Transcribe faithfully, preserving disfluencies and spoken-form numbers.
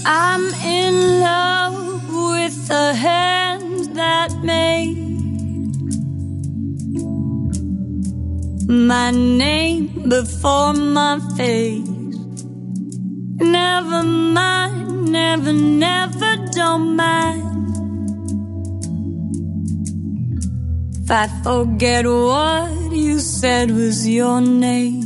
I'm in love with the hands that made my name before my face. Never mind, never, never, don't mind if I forget what you said was your name.